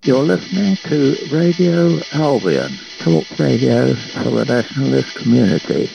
You're listening to Radio Albion, talk radio for the nationalist community.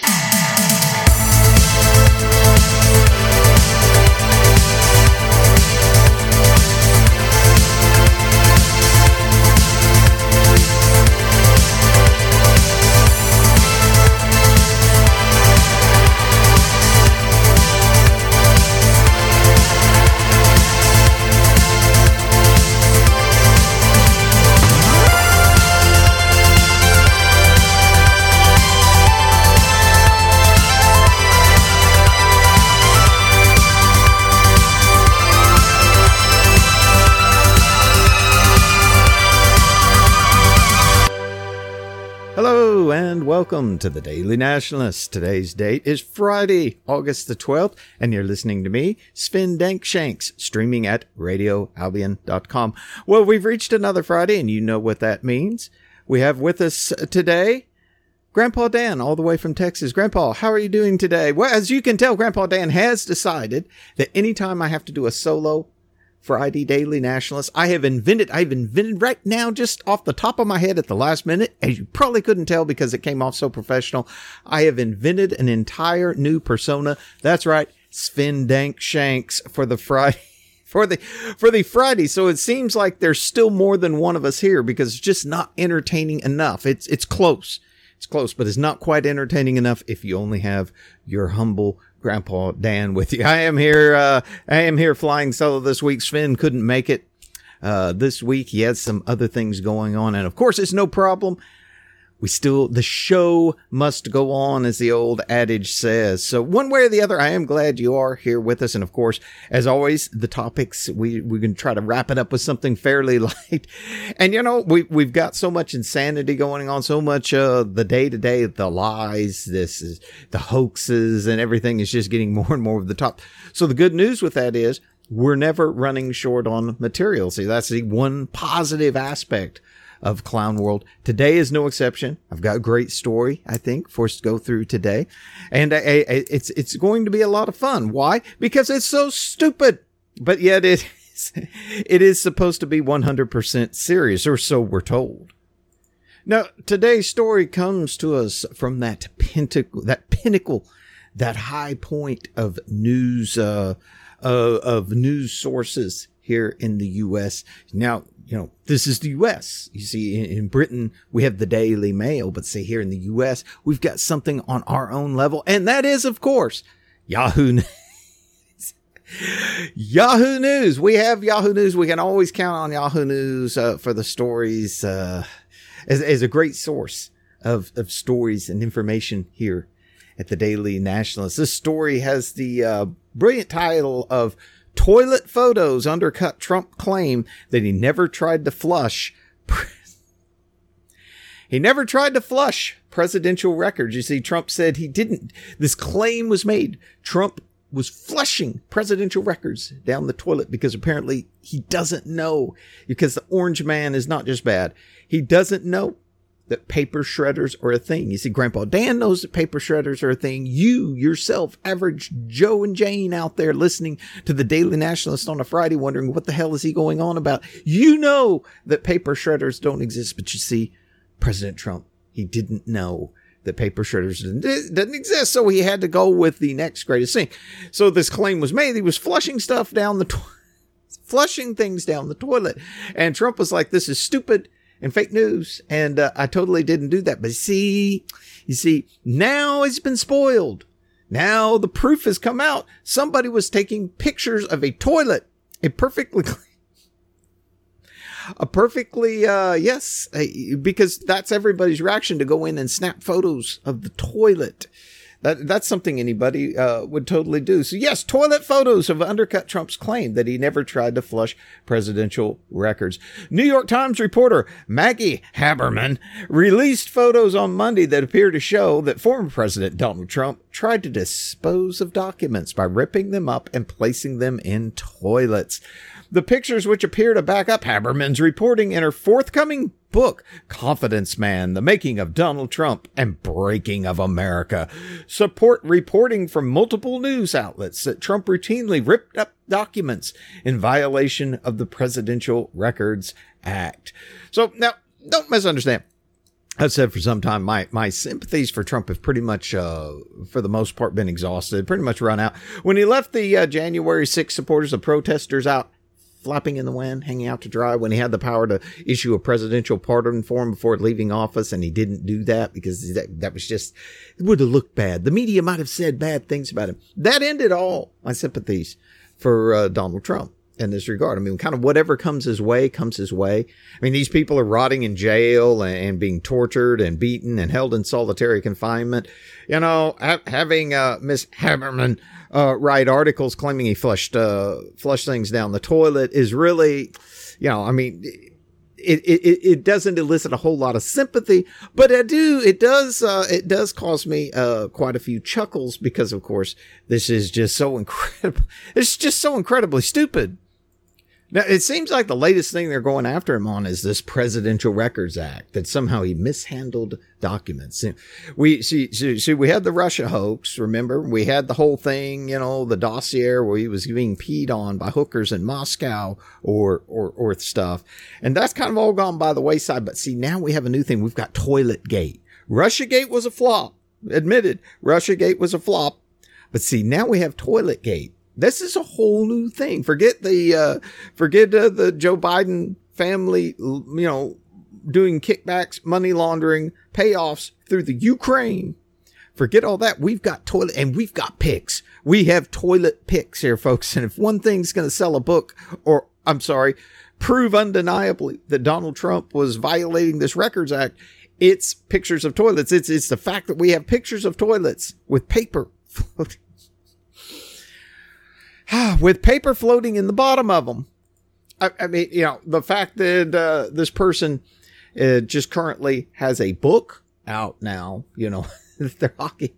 And welcome to the Daily Nationalist. Today's date is Friday, August the 12th, and you're listening to me, Sven Dankshanks, streaming at radioalbion.com. Well, we've reached another Friday, and you know what that means. We have with us today Grandpa Dan, all the way from Texas. Grandpa, how are you doing today? Well, as you can tell, Grandpa Dan has decided that anytime I have to do a solo Friday Daily Nationalist, I've invented right now, just off the top of my head at the last minute, as you probably couldn't tell because it came off so professional, I have invented an entire new persona. That's right, Sven Dankshanks for the Friday. For the Friday. So it seems like there's still more than one of us here because it's just not entertaining enough. It's close. It's close, but it's not quite entertaining enough if you only have your humble Grandpa Dan with you. I am here flying solo this week. Sven couldn't make it this week. He has some other things going on, and of course it's no problem. The show must go on, as the old adage says. So one way or the other, I am glad you are here with us. And of course, as always, the topics, we're going to try to wrap it up with something fairly light. And you know, we've got so much insanity going on, so much, the day-to-day, the lies, the hoaxes and everything is just getting more and more of the top. So the good news with that is we're never running short on material. See, that's the one positive aspect of Clown World. Today is no exception. I've got a great story, I think, for us to go through today. And it's going to be a lot of fun. Why? Because it's so stupid. But yet it is supposed to be 100% serious, or so we're told. Now, today's story comes to us from that pinnacle, that high point of news sources here in the U.S. Now, you know, this is the U.S. You see, in Britain, we have the Daily Mail, but say here in the U.S., we've got something on our own level, and that is, of course, Yahoo News. Yahoo News. We have Yahoo News. We can always count on Yahoo News for the stories as a great source of stories and information here at the Daily Nationalist. This story has the brilliant title of "Toilet Photos Undercut Trump Claim That He Never Tried to Flush." He never tried to flush presidential records. You see, Trump said he didn't. This claim was made. Trump was flushing presidential records down the toilet because apparently he doesn't know, because the orange man is not just bad. He doesn't know that paper shredders are a thing. You see, Grandpa Dan knows that paper shredders are a thing. You, yourself, average Joe and Jane out there listening to the Daily Nationalist on a Friday wondering what the hell is he going on about. You know that paper shredders don't exist, but you see, President Trump, he didn't know that paper shredders didn't exist, so he had to go with the next greatest thing. So this claim was made. He was flushing stuff down the flushing things down the toilet. And Trump was like, this is stupid and fake news, and I totally didn't do that. But you see, now it's been spoiled. Now the proof has come out. Somebody was taking pictures of a toilet, because that's everybody's reaction, to go in and snap photos of the toilet. That's something anybody would totally do. So yes, toilet photos have undercut Trump's claim that he never tried to flush presidential records. New York Times reporter Maggie Haberman released photos on Monday that appear to show that former President Donald Trump tried to dispose of documents by ripping them up and placing them in toilets. The pictures, which appear to back up Haberman's reporting in her forthcoming book, Confidence Man, The Making of Donald Trump and Breaking of America, support reporting from multiple news outlets that Trump routinely ripped up documents in violation of the Presidential Records Act. So now, don't misunderstand. I've said for some time, my sympathies for Trump have pretty much, for the most part, been exhausted, pretty much run out. When he left the January 6th supporters, the protesters out flapping in the wind, hanging out to dry, when he had the power to issue a presidential pardon for him before leaving office, and he didn't do that because that was just, it would have looked bad. The media might have said bad things about him. That ended all my sympathies for Donald Trump in this regard. I mean, kind of whatever comes his way, comes his way. I mean, these people are rotting in jail and being tortured and beaten and held in solitary confinement. You know, having Miss Haberman write articles claiming he flushed things down the toilet is really, you know, I mean, it doesn't elicit a whole lot of sympathy, but it does cause me quite a few chuckles because, of course, this is just so incredible. It's just so incredibly stupid. Now, it seems like the latest thing they're going after him on is this Presidential Records Act, that somehow he mishandled documents. We we had the Russia hoax, remember? We had the whole thing, you know, the dossier where he was being peed on by hookers in Moscow or stuff. And that's kind of all gone by the wayside. But see, now we have a new thing. We've got Toiletgate. Russiagate was a flop. Admitted, Russiagate was a flop. But see, now we have Toiletgate. This is a whole new thing. Forget the Joe Biden family, you know, doing kickbacks, money laundering, payoffs through the Ukraine. Forget all that. We've got toilet and we've got pics. We have toilet pics here, folks. And if one thing's going to sell a book, or I'm sorry, prove undeniably that Donald Trump was violating this Records Act, it's pictures of toilets. It's the fact that we have pictures of toilets with paper floating. With paper floating in the bottom of them. I mean, you know, the fact that this person just currently has a book out now, you know, they're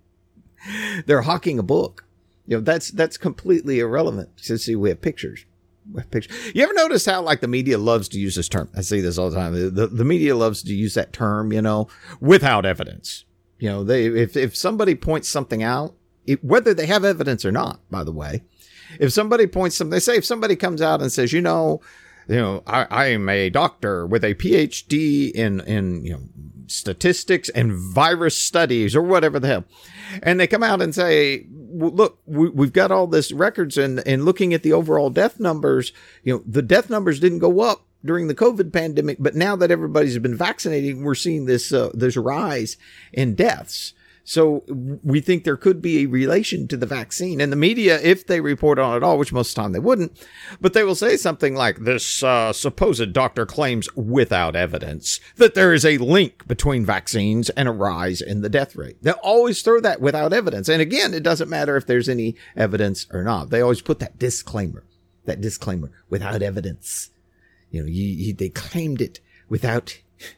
hawking a book. You know, that's completely irrelevant. So see, we have pictures. You ever notice how, like, the media loves to use this term? I see this all the time. The media loves to use that term, you know, without evidence. You know, if somebody points something out, whether they have evidence or not, by the way, if somebody points something, they say, if somebody comes out and says, you know, I am a doctor with a PhD in, you know, statistics and virus studies or whatever the hell. And they come out and say, well, look, we've got all this records and looking at the overall death numbers, you know, the death numbers didn't go up during the COVID pandemic, but now that everybody's been vaccinated, we're seeing this rise in deaths. So we think there could be a relation to the vaccine. And the media, if they report on it all, which most of the time they wouldn't, but they will say something like, this supposed doctor claims without evidence that there is a link between vaccines and a rise in the death rate. They'll always throw that without evidence. And again, it doesn't matter if there's any evidence or not. They always put that disclaimer without evidence. You know, they claimed it without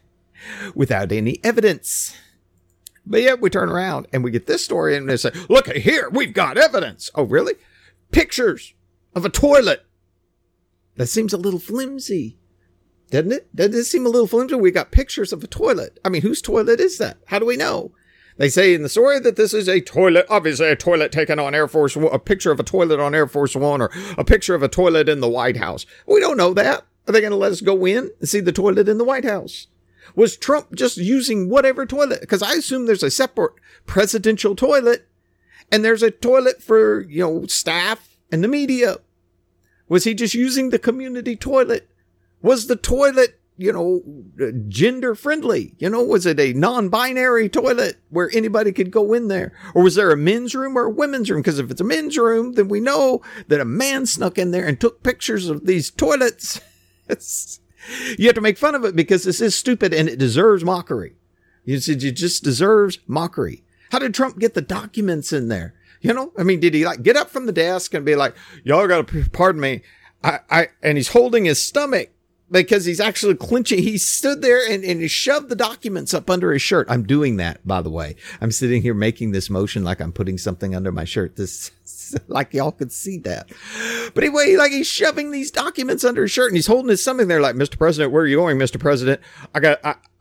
any evidence. But yet we turn around and we get this story and they say, look here, we've got evidence. Oh, really? Pictures of a toilet. That seems a little flimsy, doesn't it? Doesn't it seem a little flimsy? We got pictures of a toilet. I mean, whose toilet is that? How do we know? They say in the story that this is a toilet, obviously a toilet taken on Air Force One, a picture of a toilet on Air Force One, or a picture of a toilet in the White House. We don't know that. Are they going to let us go in and see the toilet in the White House? Was Trump just using whatever toilet? Because I assume there's a separate presidential toilet and there's a toilet for, you know, staff and the media. Was he just using the community toilet? Was the toilet, you know, gender friendly? You know, was it a non-binary toilet where anybody could go in there? Or was there a men's room or a women's room? Because if it's a men's room, then we know that a man snuck in there and took pictures of these toilets. You have to make fun of it because this is stupid and it deserves mockery. It just deserves mockery. How did Trump get the documents in there? You know, I mean, did he like get up from the desk and be like, y'all got to pardon me. And he's holding his stomach because he's actually clenching. He stood there and he shoved the documents up under his shirt. I'm doing that, by the way. I'm sitting here making this motion like I'm putting something under my shirt. This, like y'all could see that. But anyway, like he's shoving these documents under his shirt and he's holding his stomach there like, Mr. President, where are you going, Mr. President?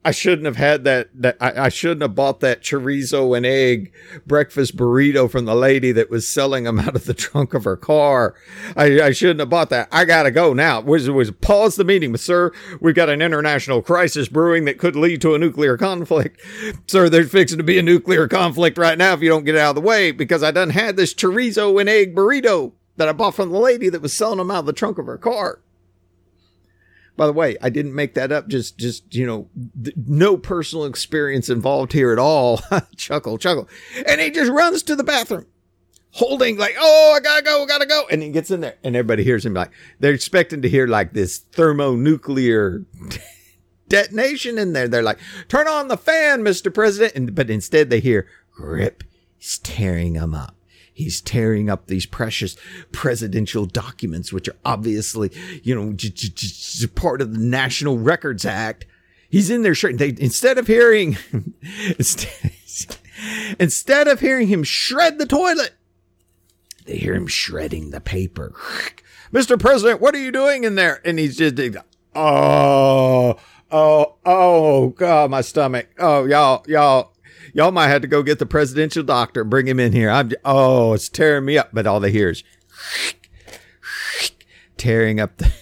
I shouldn't have had I shouldn't have bought that chorizo and egg breakfast burrito from the lady that was selling them out of the trunk of her car. I shouldn't have bought that. I gotta go now. Was pause the meeting, sir. We've got an international crisis brewing that could lead to a nuclear conflict. Sir, there's fixing to be a nuclear conflict right now if you don't get it out of the way, because I done had this chorizo and egg burrito that I bought from the lady that was selling them out of the trunk of her car. By the way, I didn't make that up. Just, no personal experience involved here at all. Chuckle. And he just runs to the bathroom holding like, oh, I gotta go. And he gets in there and everybody hears him like, they're expecting to hear like this thermonuclear detonation in there. They're like, turn on the fan, Mr. President. But instead they hear rip. He's tearing them up. He's tearing up these precious presidential documents, which are obviously, part of the National Records Act. He's in there. Instead of hearing him shred the toilet, they hear him shredding the paper. Mr. President, what are you doing in there? And he's just, oh, God, my stomach. Oh, y'all might have to go get the presidential doctor and bring him in here. It's tearing me up. But all they hear is tearing up the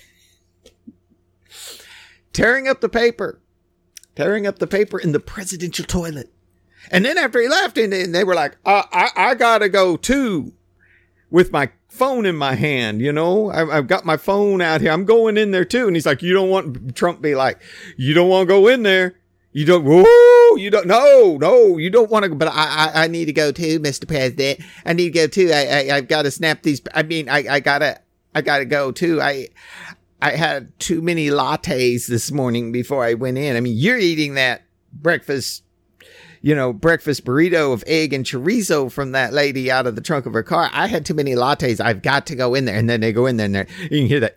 paper in the presidential toilet. And then after he left, and they were like, I gotta go too, with my phone in my hand. I've got my phone out here. I'm going in there too. And he's like, Trump be like, you don't want to go in there. You don't want to go, but I need to go too, Mr. President. I need to go too. I've got to snap these. I gotta go too. I had too many lattes this morning before I went in. You're eating that breakfast burrito of egg and chorizo from that lady out of the trunk of her car. I had too many lattes. I've got to go in there. And then they go in there and you can hear that.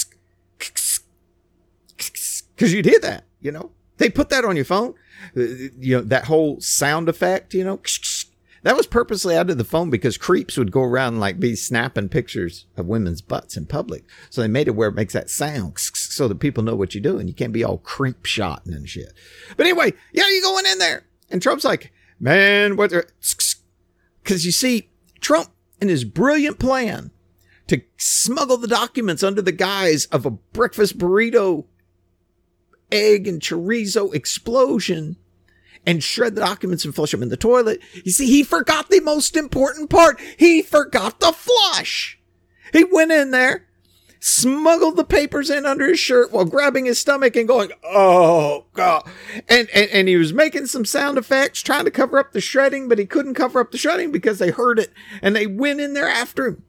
Cause you'd hear that, They put that on your phone, that whole sound effect, that was purposely out of the phone because creeps would go around and like be snapping pictures of women's butts in public. So they made it where it makes that sound so that people know what you're doing. You can't be all creep shotting and shit. But anyway, you going in there. And Trump's like, man, what? Because you see, Trump in his brilliant plan to smuggle the documents under the guise of a breakfast burrito egg and chorizo explosion and shred the documents and flush them in the toilet. You see, he forgot the most important part. He forgot to flush. He went in there, smuggled the papers in under his shirt while grabbing his stomach and going, oh, God. And he was making some sound effects, trying to cover up the shredding, but he couldn't cover up the shredding because they heard it and they went in there after him.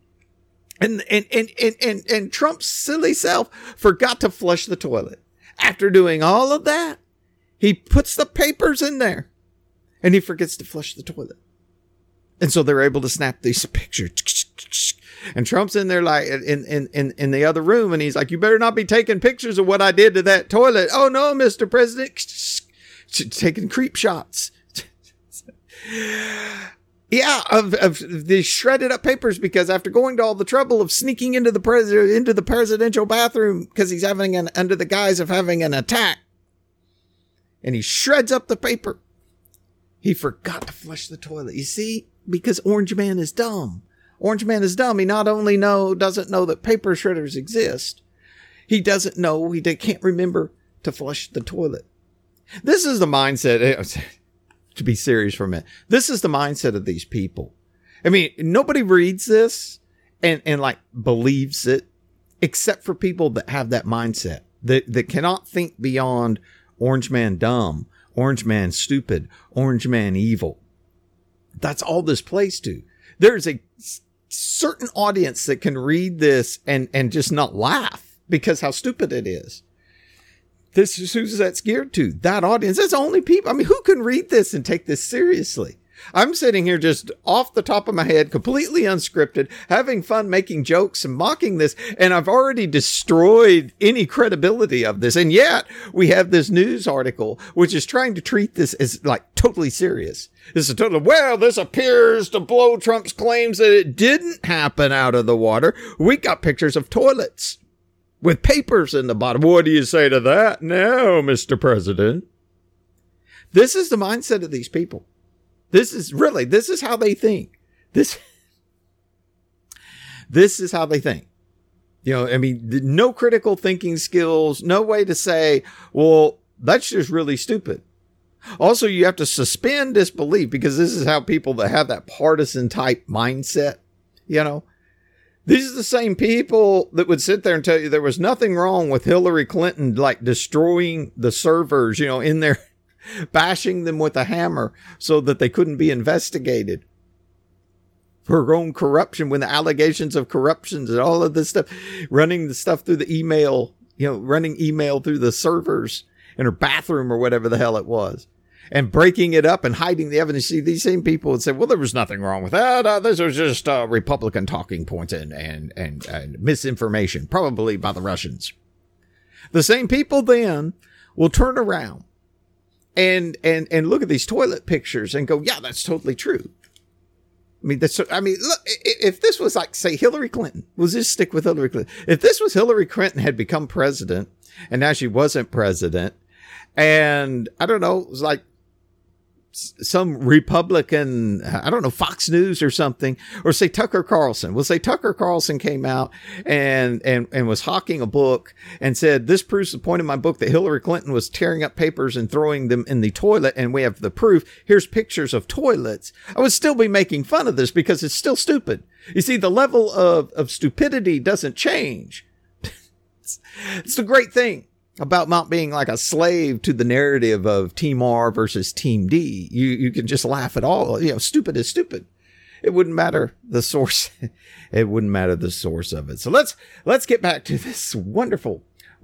And Trump's silly self forgot to flush the toilet. After doing all of that, he puts the papers in there and he forgets to flush the toilet. And so they're able to snap these pictures. And Trump's in there like in the other room. And he's like, you better not be taking pictures of what I did to that toilet. Oh no, Mr. President. Taking creep shots. Yeah, of the shredded up papers, because after going to all the trouble of sneaking into the presidential bathroom because he's under the guise of having an attack, and he shreds up the paper, he forgot to flush the toilet. You see, because Orange Man is dumb. Orange Man is dumb. He not only doesn't know that paper shredders exist, he doesn't know, he can't remember to flush the toilet. This is the mindset. To be serious for a minute, this is the mindset of these people. Nobody reads this and like believes it, except for people that have that mindset that cannot think beyond Orange Man dumb, Orange Man stupid, Orange Man evil. That's all this plays to. There's a certain audience that can read this and just not laugh because how stupid it is. Who's that geared to? That audience. That's only people. Who can read this and take this seriously? I'm sitting here just off the top of my head, completely unscripted, having fun, making jokes and mocking this. And I've already destroyed any credibility of this. And yet we have this news article, which is trying to treat this as like totally serious. This appears to blow Trump's claims that it didn't happen out of the water. We got pictures of toilets with papers in the bottom. What do you say to that now, Mr. President? This is the mindset of these people. This is how they think. This is how they think. You know, I mean, no critical thinking skills, no way to say, well, that's just really stupid. Also, you have to suspend disbelief, because this is how people that have that partisan type mindset, you know, these are the same people that would sit there and tell you there was nothing wrong with Hillary Clinton, like destroying the servers, you know, in there, bashing them with a hammer so that they couldn't be investigated for her own corruption, when the allegations of corruptions and all of this stuff, running the stuff through the email, you know, running email through the servers in her bathroom or whatever the hell it was, and breaking it up and hiding the evidence. See, these same people would say, well, there was nothing wrong with that. This was just Republican talking points and misinformation, probably by the Russians. The same people then will turn around and look at these toilet pictures and go, yeah, that's totally true. Look, if this was like, say, Hillary Clinton, we'll just stick with Hillary Clinton. If this was Hillary Clinton had become president and now she wasn't president, and I don't know, it was like some Republican, I don't know, Fox News or something, or say Tucker Carlson. We'll say Tucker Carlson came out and was hawking a book and said, this proves the point of my book that Hillary Clinton was tearing up papers and throwing them in the toilet, and we have the proof. Here's pictures of toilets. I would still be making fun of this because it's still stupid. You see, the level of stupidity doesn't change. It's the great thing about not being like a slave to the narrative of Team R versus Team D. You can just laugh at all. You know, stupid is stupid. It wouldn't matter the source. It wouldn't matter the source of it. So let's get back to this wonderful,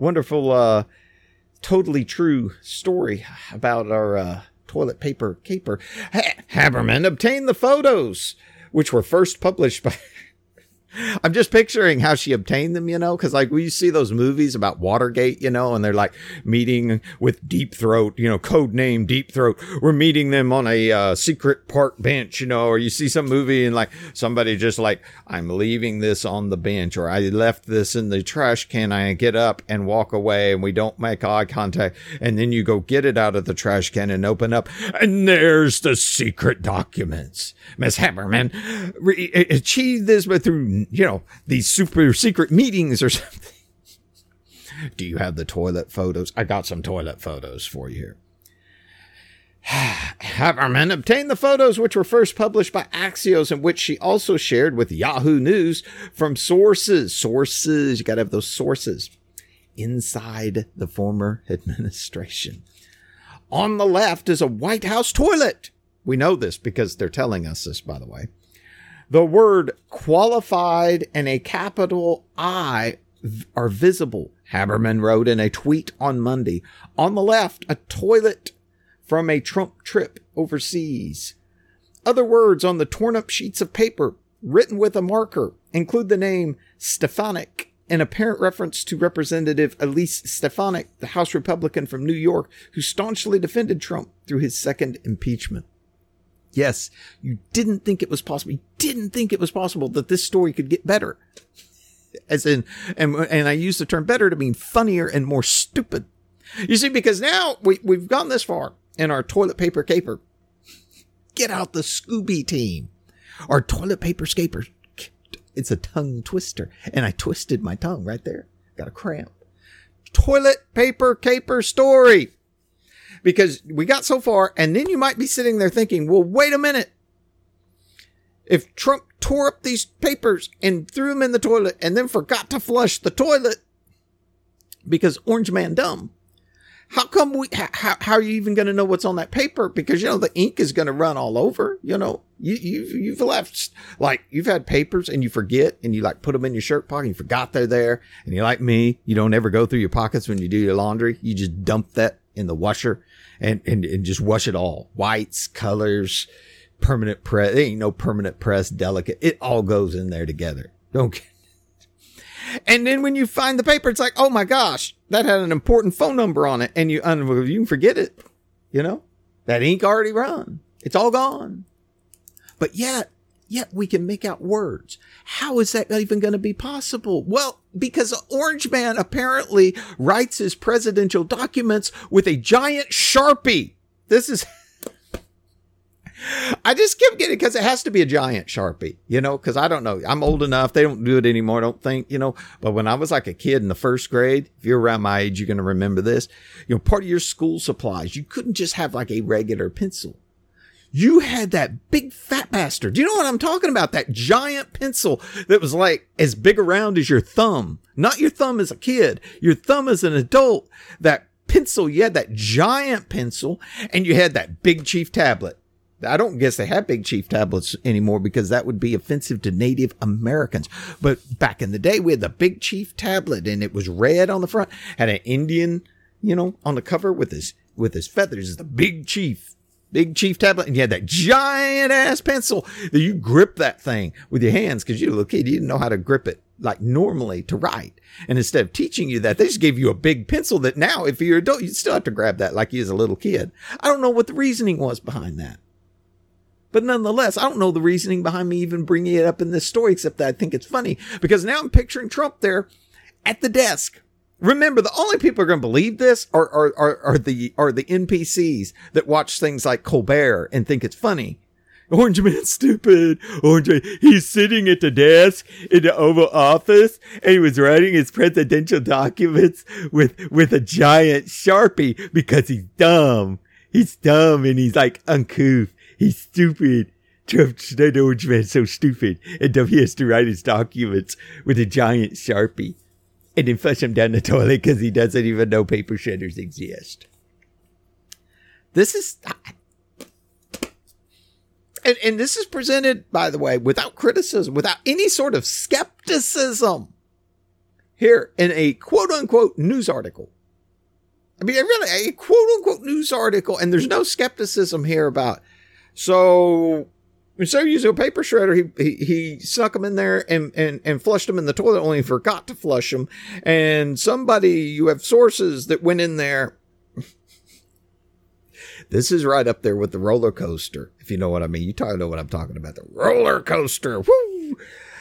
totally true story about our toilet paper caper. Haberman obtained the photos, which were first published by... I'm just picturing how she obtained them, you know, because like we see those movies about Watergate, you know, and they're like meeting with Deep Throat, you know, code name Deep Throat. We're meeting them on a secret park bench, you know, or you see some movie and like somebody just like, I'm leaving this on the bench, or I left this in the trash can. I get up and walk away and we don't make eye contact. And then you go get it out of the trash can and open up, and there's the secret documents. Miss Haberman achieved this but through, you know, these super secret meetings or something. Do you have the toilet photos? I got some toilet photos for you here. Haberman obtained the photos, which were first published by Axios, and which she also shared with Yahoo News from sources. You got to have those sources inside the former administration. On the left is a White House toilet. We know this because they're telling us this, by the way. The word qualified and a capital I are visible, Haberman wrote in a tweet on Monday. On the left, a toilet from a Trump trip overseas. Other words on the torn up sheets of paper, written with a marker, include the name Stefanik, an apparent reference to Representative Elise Stefanik, the House Republican from New York, who staunchly defended Trump through his second impeachment. Yes, you didn't think it was possible. You didn't think it was possible that this story could get better. As in, and I use the term better to mean funnier and more stupid. You see, because now we've gone this far in our toilet paper caper. Get out the Scooby team. Our toilet paper scaper. It's a tongue twister. And I twisted my tongue right there. Got a cramp. Toilet paper caper story. Because we got so far, and then you might be sitting there thinking, well, wait a minute. If Trump tore up these papers and threw them in the toilet and then forgot to flush the toilet because Orange Man dumb, how come how are you even going to know what's on that paper? Because, you know, the ink is going to run all over, you know, you've left, like, you've had papers and you forget and you like put them in your shirt pocket and you forgot they're there. And you're like me, you don't ever go through your pockets when you do your laundry. You just dump that in the washer and just wash it all. Whites, colors, permanent press. There ain't no permanent press, delicate. It all goes in there together. Don't. And then when you find the paper, it's like, oh my gosh, that had an important phone number on it. And you can forget it. You know, that ink already run. It's all gone. But yet we can make out words. How is that even going to be possible? Well, because Orange Man apparently writes his presidential documents with a giant Sharpie. This is, I just kept getting, because it has to be a giant Sharpie, you know, because I don't know. I'm old enough. They don't do it anymore, I don't think, you know. But when I was like a kid in the first grade, if you're around my age, you're going to remember this. You know, part of your school supplies, you couldn't just have like a regular pencil. You had that big fat bastard. Do you know what I'm talking about? That giant pencil that was like as big around as your thumb. Not your thumb as a kid, your thumb as an adult. That pencil, you had that giant pencil, and you had that Big Chief tablet. I don't guess they have Big Chief tablets anymore because that would be offensive to Native Americans. But back in the day, we had the Big Chief tablet, and it was red on the front, had an Indian, you know, on the cover with his feathers. The Big Chief tablet, and you had that giant ass pencil that you grip that thing with your hands because you're a little kid. You didn't know how to grip it like normally to write. And instead of teaching you that, they just gave you a big pencil that now, if you're an adult, you still have to grab that like you as a little kid. I don't know what the reasoning was behind that. But nonetheless, I don't know the reasoning behind me even bringing it up in this story, except that I think it's funny because now I'm picturing Trump there at the desk. Remember, the only people who are going to believe this are the NPCs that watch things like Colbert and think it's funny. Orange Man's stupid. He's sitting at the desk in the Oval Office, and he was writing his presidential documents with a giant Sharpie because he's dumb. He's dumb, and he's like uncouth. He's stupid. That Orange Man's so stupid, and he has to write his documents with a giant Sharpie. And then flush him down the toilet because he doesn't even know paper shredders exist. This is... And this is presented, by the way, without criticism, without any sort of skepticism. Here in a quote-unquote news article. I mean, really, a quote-unquote news article, and there's no skepticism here about... So... Instead of using a paper shredder, he snuck them in there and flushed them in the toilet, only forgot to flush them. And you have sources that went in there. This is right up there with the roller coaster, if you know what I mean. You know what I'm talking about. The roller coaster. Woo!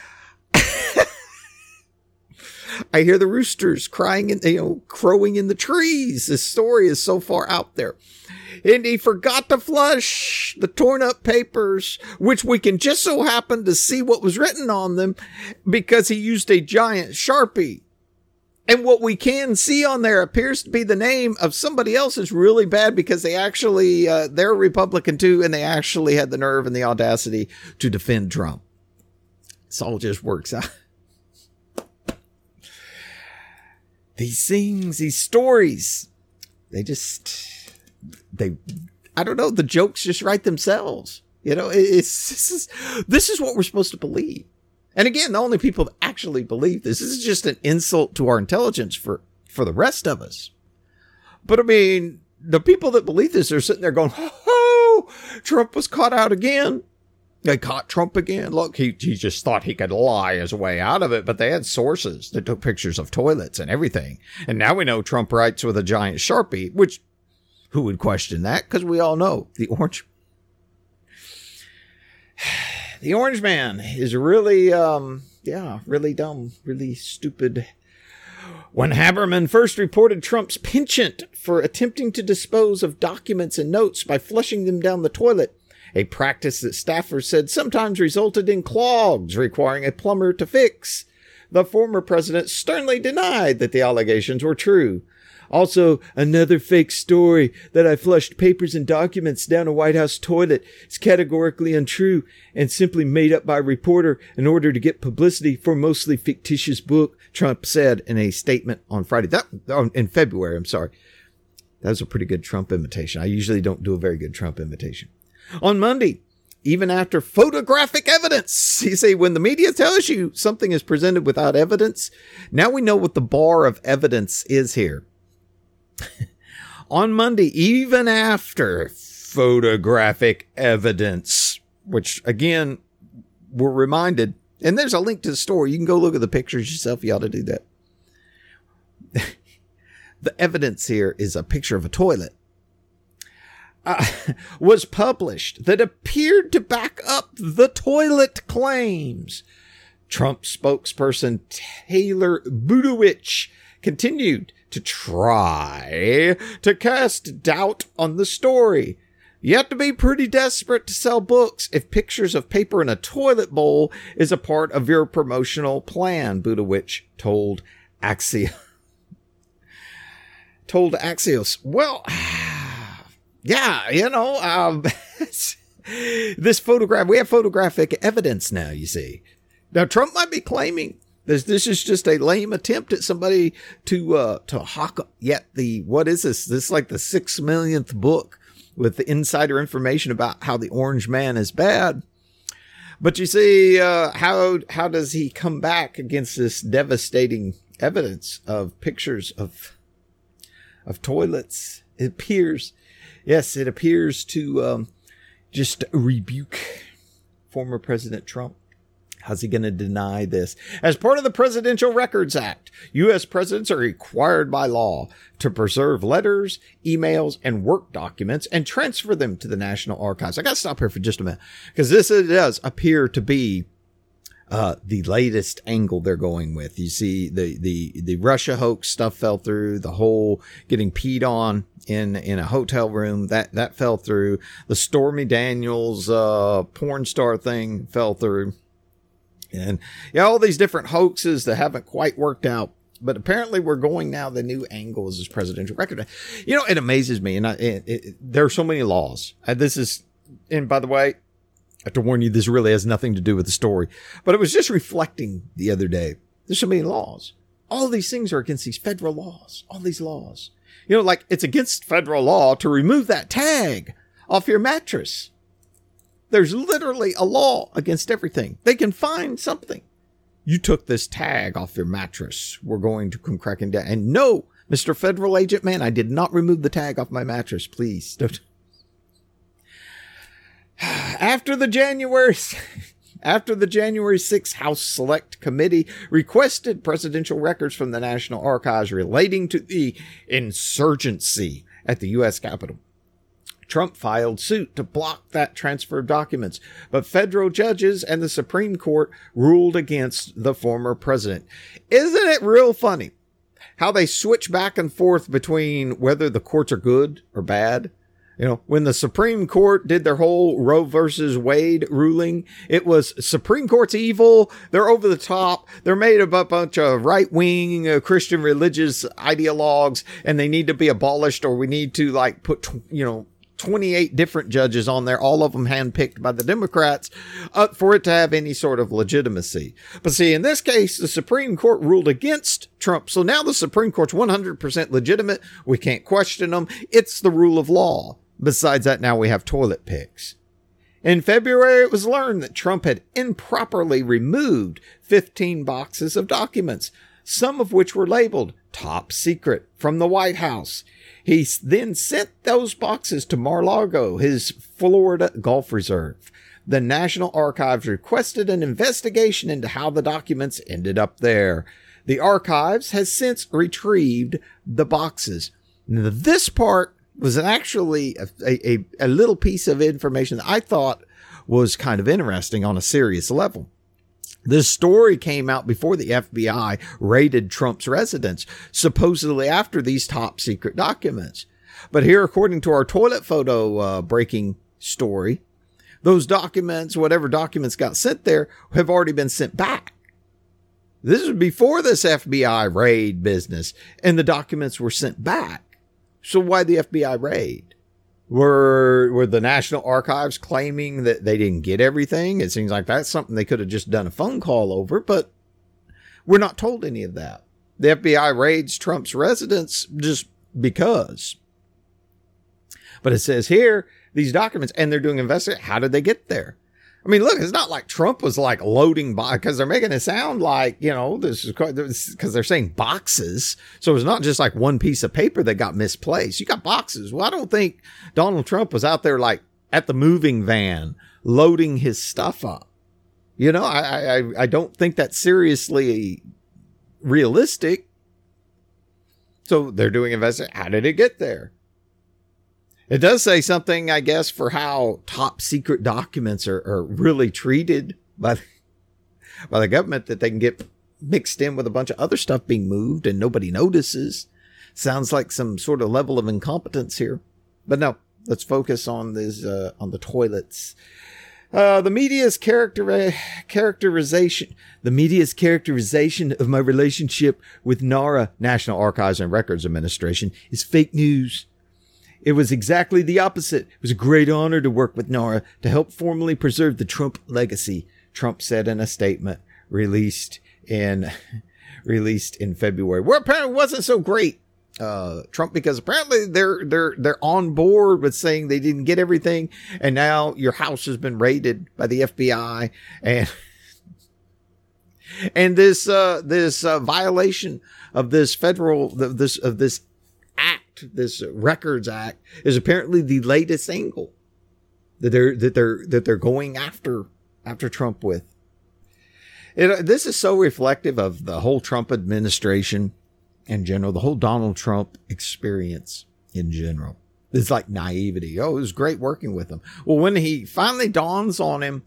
I hear the roosters crowing in the trees. This story is so far out there. And he forgot to flush the torn up papers, which we can just so happen to see what was written on them because he used a giant Sharpie. And what we can see on there appears to be the name of somebody else is really bad because they actually, they're Republican too, and they actually had the nerve and the audacity to defend Trump. This all just works out. These things, these stories, I don't know, the jokes just write themselves. You know, this is what we're supposed to believe. And again, the only people that actually believe this is just an insult to our intelligence for the rest of us. But I mean, the people that believe this are sitting there going, oh, Trump was caught out again. They caught Trump again. Look, he just thought he could lie his way out of it, but they had sources that took pictures of toilets and everything. And now we know Trump writes with a giant Sharpie, which who would question that? Because we all know the Orange Man is really, really dumb, really stupid. When Haberman first reported Trump's penchant for attempting to dispose of documents and notes by flushing them down the toilet, a practice that staffers said sometimes resulted in clogs requiring a plumber to fix, the former president sternly denied that the allegations were true. Also, another fake story that I flushed papers and documents down a White House toilet is categorically untrue and simply made up by a reporter in order to get publicity for a mostly fictitious book, Trump said in a statement on Friday. In February, I'm sorry. That was a pretty good Trump imitation. I usually don't do a very good Trump imitation. On Monday, even after photographic evidence, you see, when the media tells you something is presented without evidence, now we know what the bar of evidence is here. On Monday, even after photographic evidence, which again, we're reminded, and there's a link to the story. You can go look at the pictures yourself. You ought to do that. The evidence here is a picture of a toilet. Was published that appeared to back up the toilet claims. Trump spokesperson Taylor Budowich continued to try to cast doubt on the story. You have to be pretty desperate to sell books if pictures of paper in a toilet bowl is a part of your promotional plan, Budowich told Axios. Well, yeah, this photograph, we have photographic evidence now, you see. Now, Trump might be claiming this is just a lame attempt at somebody to hawk yet what is this? This is like the 6 millionth book with the insider information about how the Orange Man is bad. But you see, how does he come back against this devastating evidence of pictures of toilets? It appears to just rebuke former President Trump. How's he going to deny this? As part of the Presidential Records Act, U.S. presidents are required by law to preserve letters, emails, and work documents and transfer them to the National Archives. I got to stop here for just a minute because this does appear to be the latest angle they're going with. You see, the Russia hoax stuff fell through. The whole getting peed on in a hotel room that fell through. The Stormy Daniels porn star thing fell through. And all these different hoaxes that haven't quite worked out. But apparently we're going now, the new angle is this presidential record. It amazes me. And there are so many laws. And by the way, I have to warn you, this really has nothing to do with the story. But it was just reflecting the other day. There's so many laws. All these things are against these federal laws. All these laws. Like it's against federal law to remove that tag off your mattress. There's literally a law against everything. They can find something. You took this tag off your mattress. We're going to come cracking down. And no, Mr. Federal Agent Man, I did not remove the tag off my mattress. Please don't. After the January 6th House Select Committee requested presidential records from the National Archives relating to the insurgency at the U.S. Capitol, Trump filed suit to block that transfer of documents, but federal judges and the Supreme Court ruled against the former president. Isn't it real funny how they switch back and forth between whether the courts are good or bad? When the Supreme Court did their whole Roe versus Wade ruling, it was Supreme Court's evil. They're over the top. They're made of a bunch of right-wing Christian religious ideologues, and they need to be abolished, or we need to put 28 different judges on there, all of them handpicked by the Democrats, for it to have any sort of legitimacy. But see, in this case, the Supreme Court ruled against Trump. So now the Supreme Court's 100% legitimate. We can't question them. It's the rule of law. Besides that, now we have toilet picks. In February, it was learned that Trump had improperly removed 15 boxes of documents, some of which were labeled top secret from the White House. He then sent those boxes to Mar-a-Lago, his Florida Gulf Reserve. The National Archives requested an investigation into how the documents ended up there. The archives has since retrieved the boxes. Now, this part was actually a little piece of information that I thought was kind of interesting on a serious level. This story came out before the FBI raided Trump's residence, supposedly after these top secret documents. But here, according to our toilet photo breaking story, those documents, whatever documents got sent there, have already been sent back. This was before this FBI raid business, and the documents were sent back. So why the FBI raid? Were the National Archives claiming that they didn't get everything? It seems like that's something they could have just done a phone call over, but we're not told any of that. The FBI raids Trump's residence just because. But it says here, these documents, and they're doing investigation. How did they get there? I mean, look, it's not like Trump was loading because they're making it sound like, this is because they're saying boxes. So it's not just like one piece of paper that got misplaced. You got boxes. Well, I don't think Donald Trump was out there at the moving van loading his stuff up. I don't think that's seriously realistic. So they're doing investigation. How did it get there? It does say something, I guess, for how top secret documents are really treated by the government, that they can get mixed in with a bunch of other stuff being moved and nobody notices. Sounds like some sort of level of incompetence here. But no, let's focus on this, on the toilets. The media's characterization of my relationship with NARA, National Archives and Records Administration, is fake news. It was exactly the opposite. It was a great honor to work with NARA to help formally preserve the Trump legacy, Trump said in a statement released in February. Well, apparently it wasn't so great, Trump, because apparently they're on board with saying they didn't get everything, and now your house has been raided by the FBI, and this violation of this this act, this Records Act, is apparently the latest angle that they're going after Trump with. This is so reflective of the whole Trump administration in general, the whole Donald Trump experience in general. It's like naivety. Oh, it was great working with him. Well, when he finally dawns on him,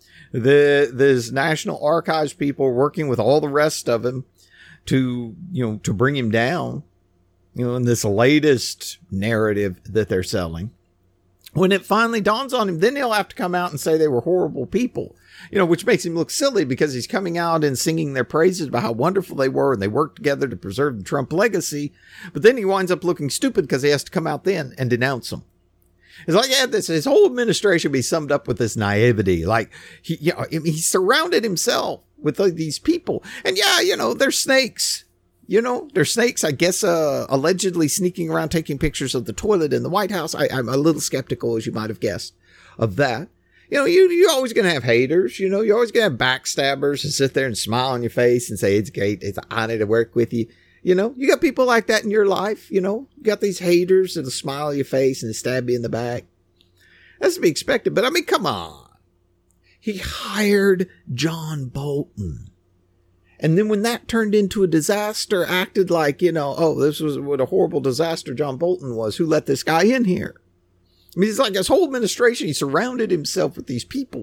this National Archives people are working with all the rest of him to bring him down, in this latest narrative that they're selling. When it finally dawns on him, then he'll have to come out and say they were horrible people, which makes him look silly because he's coming out and singing their praises about how wonderful they were and they worked together to preserve the Trump legacy. But then he winds up looking stupid because he has to come out then and denounce them. It's like, his whole administration be summed up with this naivety. Like he surrounded himself with these people, and they're snakes. They're snakes, I guess, allegedly sneaking around taking pictures of the toilet in the White House. I'm a little skeptical, as you might have guessed, of that. You're always going to have haters. You're always going to have backstabbers who sit there and smile on your face and say, it's great, it's an honor to work with you. You got people like that in your life. You got these haters that'll smile on your face and stab you in the back. That's to be expected. But I mean, come on. He hired John Bolton. And then when that turned into a disaster, acted like, this was what a horrible disaster John Bolton was. Who let this guy in here? I mean, it's like his whole administration, he surrounded himself with these people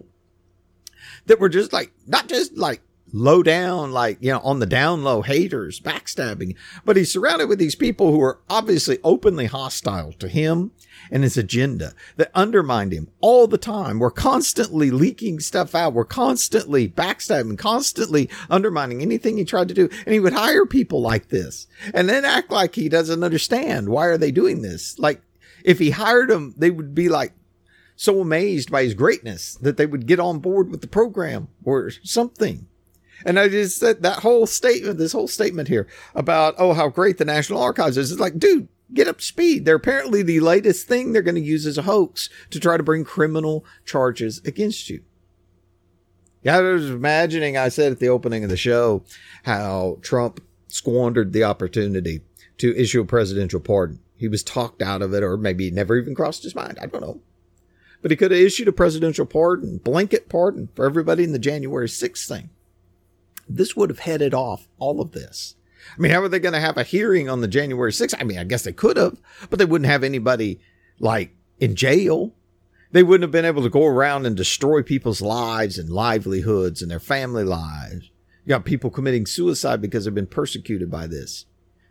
that were just like, not just like low down, like, on the down low haters, backstabbing, but he's surrounded with these people who are obviously openly hostile to him and his agenda, that undermined him all the time. We're constantly leaking stuff out. We're constantly backstabbing, constantly undermining anything he tried to do. And he would hire people like this and then act like he doesn't understand. Why are they doing this? Like, if he hired them, they would be like so amazed by his greatness that they would get on board with the program or something. And I just said this whole statement here about, how great the National Archives is. It's like, dude, get up to speed. They're apparently the latest thing they're going to use as a hoax to try to bring criminal charges against you. Yeah, I was imagining, I said at the opening of the show, how Trump squandered the opportunity to issue a presidential pardon. He was talked out of it, or maybe it never even crossed his mind. I don't know. But he could have issued a presidential pardon, blanket pardon for everybody in the January 6th thing. This would have headed off all of this. I mean, how are they going to have a hearing on the January 6th? I mean, I guess they could have, but they wouldn't have anybody like in jail. They wouldn't have been able to go around and destroy people's lives and livelihoods and their family lives. You got people committing suicide because they've been persecuted by this.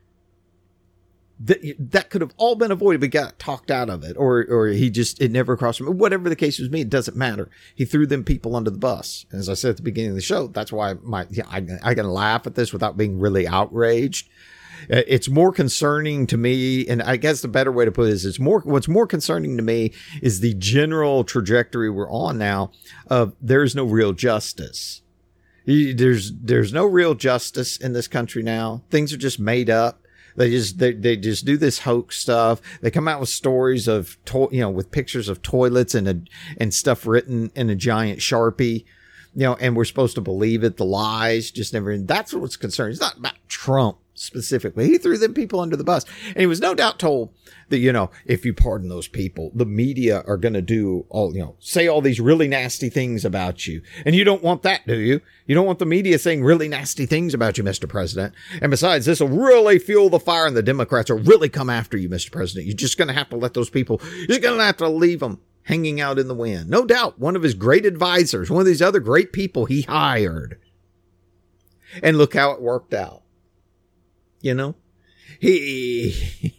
That could have all been avoided, but got talked out of it, or it never crossed him. Whatever the case was, it doesn't matter. He threw them people under the bus. And as I said at the beginning of the show, that's why I can laugh at this without being really outraged. It's more concerning to me, and I guess the better way to put it is what's more concerning to me is the general trajectory we're on now of there's no real justice. There's no real justice in this country now. Things are just made up. They just do this hoax stuff. They come out with stories of, with pictures of toilets and stuff written in a giant Sharpie, and we're supposed to believe it. The lies just never, that's what's concerning. It's not about Trump specifically. He threw them people under the bus, and he was no doubt told that, if you pardon those people, the media are going to do say all these really nasty things about you. And you don't want that, do you? You don't want the media saying really nasty things about you, Mr. President. And besides, this will really fuel the fire and the Democrats will really come after you, Mr. President. You're just going to have to let those people, you're just going to have to leave them hanging out in the wind. No doubt one of his great advisors, one of these other great people he hired. And look how it worked out. He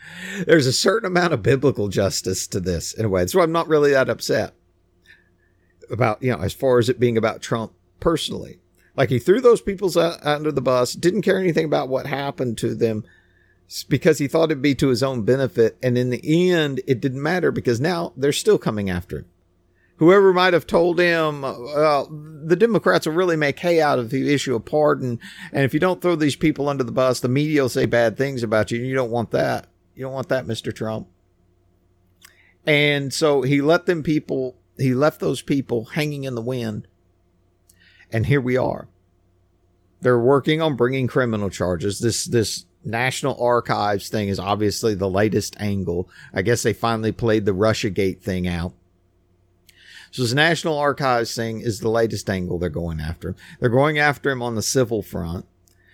There's a certain amount of biblical justice to this in a way. So I'm not really that upset about, as far as it being about Trump personally. Like, he threw those people under the bus, didn't care anything about what happened to them because he thought it'd be to his own benefit. And in the end, it didn't matter because now they're still coming after him. Whoever might have told him, the Democrats will really make hay out of the issue of pardon. And if you don't throw these people under the bus, the media will say bad things about you. And you don't want that. You don't want that, Mr. Trump. And so he left those people hanging in the wind. And here we are. They're working on bringing criminal charges. This National Archives thing is obviously the latest angle. I guess they finally played the Russiagate thing out. So this National Archives thing is the latest angle they're going after him. They're going after him on the civil front.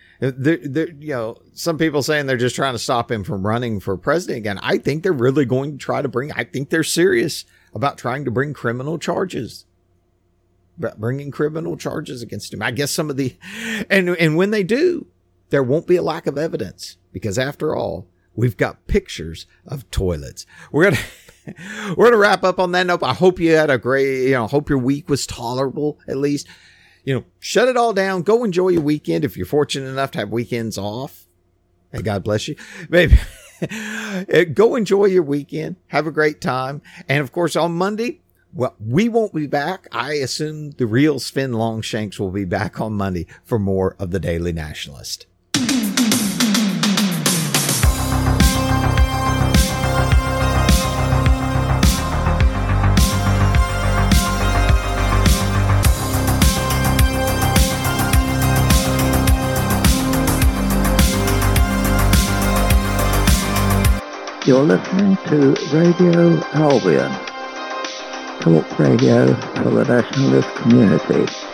Some people saying they're just trying to stop him from running for president again. I think they're really going to try to I think they're serious about trying to bring criminal charges. Bringing criminal charges against him. I guess some of and when they do, there won't be a lack of evidence because after all, we've got pictures of toilets. We're going to wrap up on that note. I hope you had a great, hope your week was tolerable at least. Shut it all down. Go enjoy your weekend. If you're fortunate enough to have weekends off. Hey, God bless you. Maybe go enjoy your weekend. Have a great time. And of course, on Monday, well, we won't be back. I assume the real Sven Longshanks will be back on Monday for more of the Daily Nationalist. You're listening to Radio Albion, talk radio for the nationalist community.